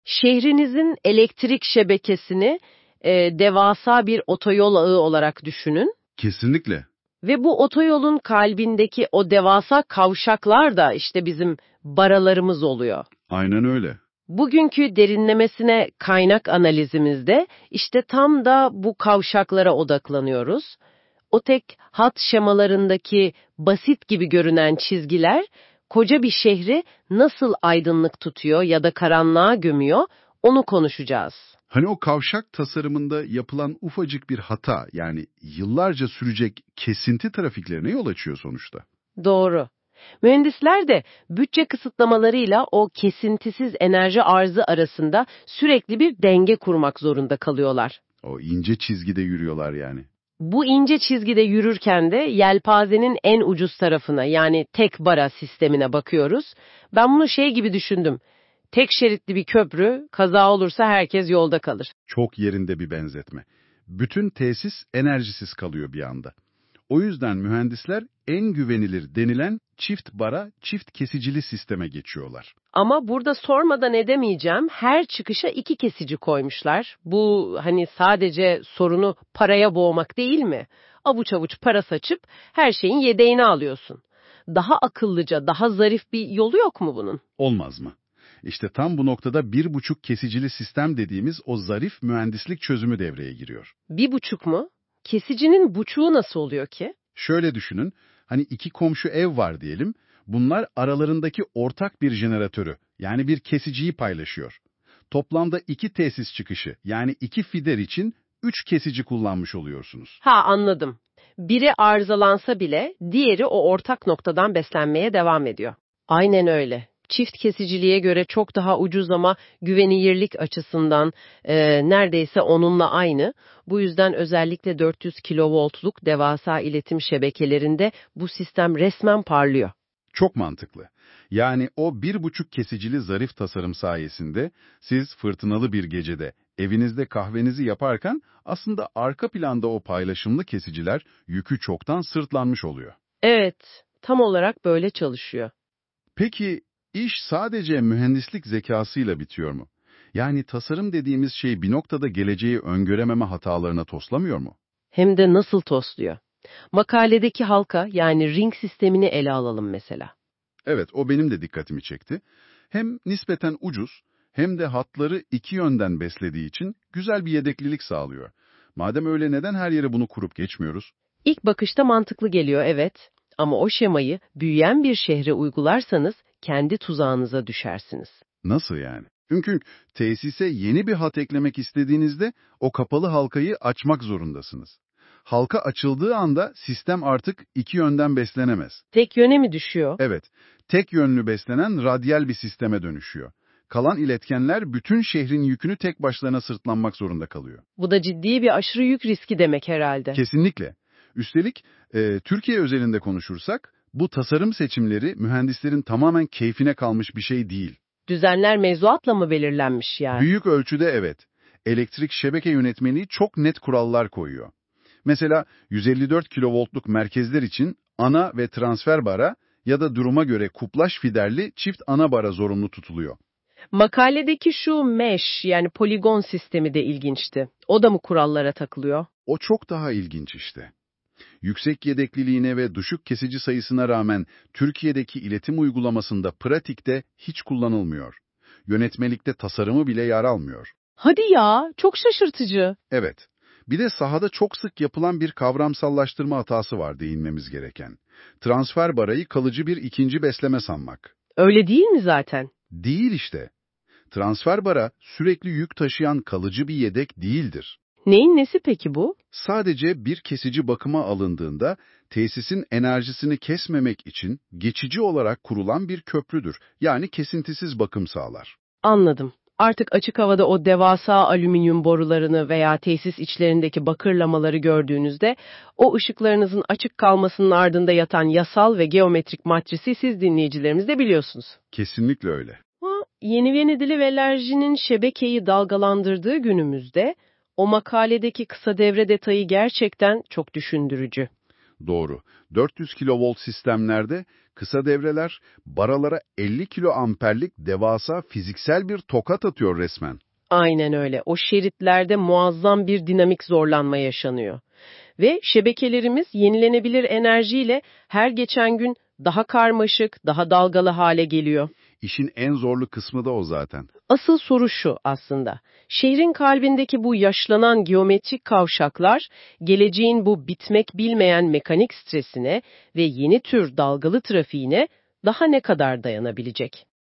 Şehrinizin elektrik şebekesini devasa bir otoyol ağı olarak düşünün. Kesinlikle. Ve bu otoyolun kalbindeki o devasa kavşaklar da işte bizim baralarımız oluyor. Aynen öyle. Bugünkü derinlemesine kaynak analizimizde işte tam da bu kavşaklara odaklanıyoruz. O tek hat şemalarındaki basit gibi görünen çizgiler koca bir şehri nasıl aydınlık tutuyor ya da karanlığa gömüyor, onu konuşacağız. Hani o kavşak tasarımında yapılan ufacık bir hata, yani yıllarca sürecek kesinti trafiklerine yol açıyor sonuçta. Doğru. Mühendisler de bütçe kısıtlamalarıyla o kesintisiz enerji arzı arasında sürekli bir denge kurmak zorunda kalıyorlar. O ince çizgide yürüyorlar yani. Bu ince çizgide yürürken de yelpazenin en ucuz tarafına, yani tek bara sistemine bakıyoruz. Ben bunu şey gibi düşündüm. Tek şeritli bir köprü, kaza olursa herkes yolda kalır. Çok yerinde bir benzetme. Bütün tesis enerjisiz kalıyor bir anda. O yüzden mühendisler en güvenilir denilen çift bara, çift kesicili sisteme geçiyorlar. Ama burada sormadan edemeyeceğim, her çıkışa 2 kesici koymuşlar. Bu hani sadece sorunu paraya boğmak değil mi? Avuç avuç para saçıp her şeyin yedeğini alıyorsun. Daha akıllıca, daha zarif bir yolu yok mu bunun? Olmaz mı? İşte tam bu noktada 1,5 kesicili sistem dediğimiz o zarif mühendislik çözümü devreye giriyor. 1,5 mu? Kesicinin buçuğu nasıl oluyor ki? Şöyle düşünün, hani iki komşu ev var diyelim, bunlar aralarındaki ortak bir jeneratörü, yani bir kesiciyi paylaşıyor. Toplamda 2 tesis çıkışı, yani 2 fider için 3 kesici kullanmış oluyorsunuz. Ha, anladım. Biri arızalansa bile diğeri o ortak noktadan beslenmeye devam ediyor. Aynen öyle. Çift kesiciliğe göre çok daha ucuz ama güvenilirlik açısından neredeyse onunla aynı. Bu yüzden özellikle 400 kilovoltluk devasa iletim şebekelerinde bu sistem resmen parlıyor. Çok mantıklı. Yani o 1,5 kesicili zarif tasarım sayesinde siz fırtınalı bir gecede evinizde kahvenizi yaparken aslında arka planda o paylaşımlı kesiciler yükü çoktan sırtlanmış oluyor. Evet, tam olarak böyle çalışıyor. Peki iş sadece mühendislik zekasıyla bitiyor mu? Yani tasarım dediğimiz şey bir noktada geleceği öngörememe hatalarına toslamıyor mu? Hem de nasıl tosluyor. Makaledeki halka, yani ring sistemini ele alalım mesela. Evet, o benim de dikkatimi çekti. Hem nispeten ucuz hem de hatları iki yönden beslediği için güzel bir yedeklilik sağlıyor. Madem öyle neden her yere bunu kurup geçmiyoruz? İlk bakışta mantıklı geliyor, evet. Ama o şemayı büyüyen bir şehre uygularsanız kendi tuzağınıza düşersiniz. Nasıl yani? Çünkü tesise yeni bir hat eklemek istediğinizde o kapalı halkayı açmak zorundasınız. Halka açıldığı anda sistem artık iki yönden beslenemez. Tek yöne mi düşüyor? Evet, tek yönlü beslenen radyal bir sisteme dönüşüyor. Kalan iletkenler bütün şehrin yükünü tek başlarına sırtlanmak zorunda kalıyor. Bu da ciddi bir aşırı yük riski demek herhalde. Kesinlikle. Üstelik Türkiye özelinde konuşursak, bu tasarım seçimleri mühendislerin tamamen keyfine kalmış bir şey değil. Düzenler mevzuatla mı belirlenmiş yani? Büyük ölçüde evet. Elektrik şebeke yönetmeliği çok net kurallar koyuyor. Mesela 154 kilovoltluk merkezler için ana ve transfer bara ya da duruma göre kuplaş fiderli çift ana bara zorunlu tutuluyor. Makaledeki şu mesh, yani poligon sistemi de ilginçti. O da mı kurallara takılıyor? O çok daha ilginç işte. Yüksek yedekliliğine ve düşük kesici sayısına rağmen Türkiye'deki iletim uygulamasında pratikte hiç kullanılmıyor. Yönetmelikte tasarımı bile yer almıyor. Hadi ya, çok şaşırtıcı. Evet, bir de sahada çok sık yapılan bir kavramsallaştırma hatası var değinmemiz gereken. Transfer barayı kalıcı bir ikinci besleme sanmak. Öyle değil mi zaten? Değil işte. Transfer bara sürekli yük taşıyan kalıcı bir yedek değildir. Neyin nesi peki bu? Sadece bir kesici bakıma alındığında tesisin enerjisini kesmemek için geçici olarak kurulan bir köprüdür. Yani kesintisiz bakım sağlar. Anladım. Artık açık havada o devasa alüminyum borularını veya tesis içlerindeki bakırlamaları gördüğünüzde o ışıklarınızın açık kalmasının ardında yatan yasal ve geometrik matrisi siz dinleyicilerimiz de biliyorsunuz. Kesinlikle öyle. Ama yeni Venedili ve Lerji'nin şebekeyi dalgalandırdığı günümüzde o makaledeki kısa devre detayı gerçekten çok düşündürücü. Doğru. 400 kilovolt sistemlerde kısa devreler baralara 50 kiloamperlik devasa fiziksel bir tokat atıyor resmen. Aynen öyle. O şeritlerde muazzam bir dinamik zorlanma yaşanıyor. Ve şebekelerimiz yenilenebilir enerjiyle her geçen gün daha karmaşık, daha dalgalı hale geliyor. İşin en zorlu kısmı da o zaten. Asıl soru şu aslında. Şehrin kalbindeki bu yaşlanan geometrik kavşaklar, geleceğin bu bitmek bilmeyen mekanik stresine ve yeni tür dalgalı trafiğine daha ne kadar dayanabilecek?